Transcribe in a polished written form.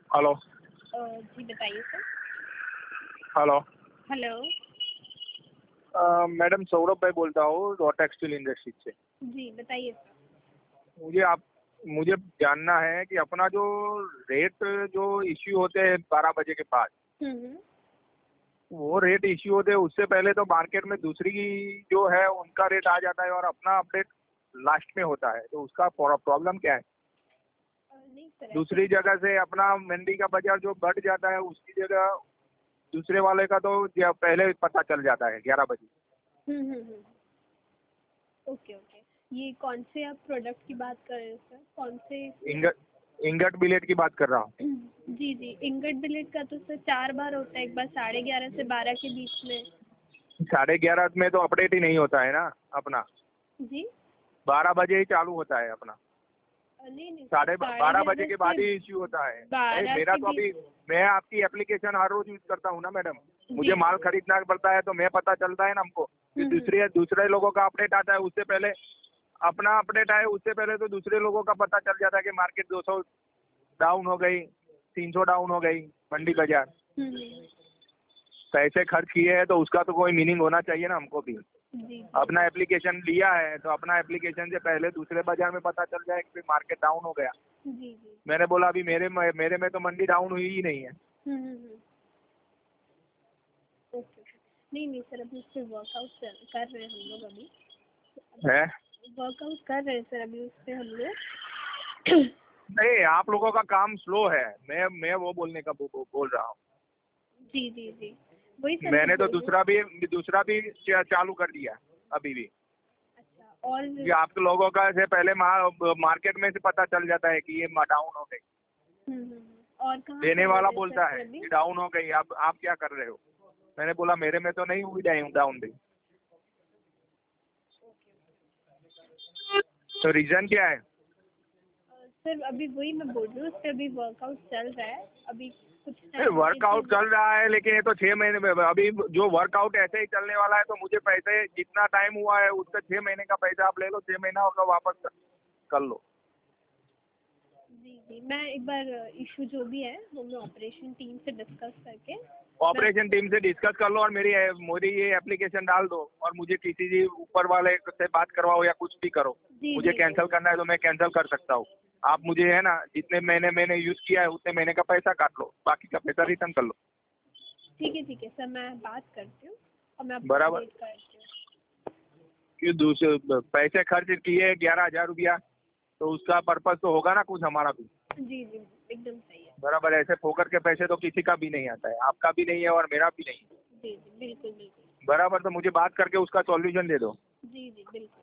Hello. जी बताइए sir. Hello. Hello. Madam Saurabh भाई बोलता हूँ रॉ टेक्सटाइल इंडस्ट्री से। जी बताइए सर। मुझे जानना है कि अपना जो रेट जो इश्यू होते हैं 12 बजे के बाद, हम्म। वो रेट इश्यू होते हैं उससे पहले तो मार्केट में दूसरी जो है उनका रेट आ जाता है और अपना अपडेट लास्ट में होता है, तो उसका प्रॉब्लम क्या है? नहीं सर दूसरी जगह से अपना मंडी का बाजार जो बढ़ जाता है उसकी जगह दूसरे वाले का तो पहले पता चल जाता है 11 बजे। Okay okay. ये कौन से आप प्रोडक्ट की बात कर रहे हो सर? कौन से? इंगट बिलेट की बात कर रहा हूँ। जी जी, इंगट बिलेट का तो सर 4 बार होता है, एक बार 11:30 से 12 के बीच में। 11:30 में तो अपडेट ही नहीं होता है ना अपना। जी 12 बजे ही चालू होता है अपना। नहीं नहीं, 12:30 बजे के बाद से ही इश्यू होता है। 12 मेरा के तो अभी बीच। मैं आपकी एप्लीकेशन हर रोज यूज करता हूँ ना मैडम। मुझे जी माल खरीदना पड़ता है तो मैं पता चलता है ना हमको कि दूसरे लोगों का अपडेट आता है, उससे पहले अपना अपडेट आए उससे पहले तो दूसरे लोगों का पता चल जाता है कि मार्केट 200 डाउन हो गई, 300 डाउन हो गई मंडी बाजार। पैसे खर्च किए हैं तो उसका तो कोई मीनिंग होना चाहिए ना हमको भी। जी अपना एप्लीकेशन लिया है तो अपना एप्लीकेशन से पहले दूसरे बाजार में पता चल जाए कि मार्केट डाउन हो गया। जी जी। मैंने बोला अभी मेरे में तो मंडी डाउन हुई ही नहीं है। Okay okay. नहीं नहीं सर, अभी उस पर वर्कआउट कर रहे हैं हम लोग। अभी है वर्कआउट कर रहे हैं सर अभी उस पर हम लोग। नहीं, आप लोगों का काम स्लो है। मैं वो बोलने का बोल रहा हूँ। जी जी जी, वही सर मैंने तो बोल रही हूँ। दूसरा भी चालू कर दिया अभी भी। अच्छा, और कि आप लोगों का से पहले मार्केट में से पता चल जाता है कि ये डाउन हो गई। और कहाँ देने कर वाला रहे हैं बोलता सर है अभी? कि डाउन हो गई, अब आप क्या कर रहे हो? मैंने बोला मेरे में तो नहीं हुई डाउन भी। तो रीजन क्या है? सर अभी वही मैं बोल रही हूँ, उस पर अभी वर्कआउट चल रहा है अभी कुछ टाइम वर्कआउट चल रहा है लेकिन ये तो 6 महीने में अभी जो वर्कआउट ऐसे ही चलने वाला है, तो मुझे पैसे जितना टाइम हुआ है उसका 6 महीने का पैसा आप ले लो, 6 महीना होगा वापस कर लो। जी जी, मैं एक बार इशू जो भी है वो मैं ऑपरेशन टीम से डिस्कस करके ऑपरेशन टीम से डिस्कस कर लो और मेरी ये एप्लीकेशन डाल दो और मुझे किसी भी ऊपर वाले से बात करवाओ या कुछ भी करो। जी मुझे जी कैंसिल करना है तो मैं कैंसिल कर सकता हूँ। आप मुझे है ना जितने महीने मैंने यूज किया है उतने महीने का पैसा काट लो, बाकी का पैसा रिटर्न कर लो। ठीक है सर, मैं बात करती हूँ और मैं आपको बराबर। अपडेट करती हूँ। कि दूसरे पैसे खर्च किए 11,000 रुपया, तो उसका पर्पज तो होगा ना कुछ हमारा भी। जी जी, एकदम सही है। बराबर। ऐसे फोकट के पैसे तो किसी का भी नहीं आता है, आपका भी नहीं है और मेरा भी नहीं है। जी जी, बिल्कुल बिल्कुल। बराबर। तो मुझे बात करके उसका सॉल्यूशन दे दो। जी जी बिल्कुल।